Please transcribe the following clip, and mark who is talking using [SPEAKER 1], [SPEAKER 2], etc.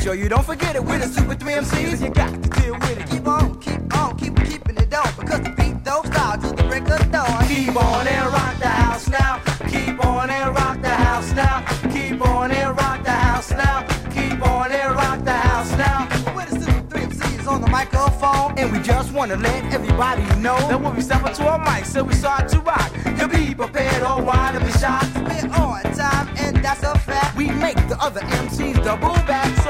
[SPEAKER 1] sure you don't forget it. We're the Super 3 MCs. You got to deal with it.
[SPEAKER 2] Keep on, keeping it on. Because the beat don't stop till the break of dawn.
[SPEAKER 1] Keep on and rock the house now. Keep on and rock the house now. Keep on and rock the house now. Keep on and rock the house now.
[SPEAKER 2] We're the Super 3 MCs on the microphone.
[SPEAKER 1] And we just want to let everybody know that when we step up to our mic, so we start to rock. You'll be prepared or why to be shot.
[SPEAKER 2] We're on time and that's a fact.
[SPEAKER 1] We make the other MCs double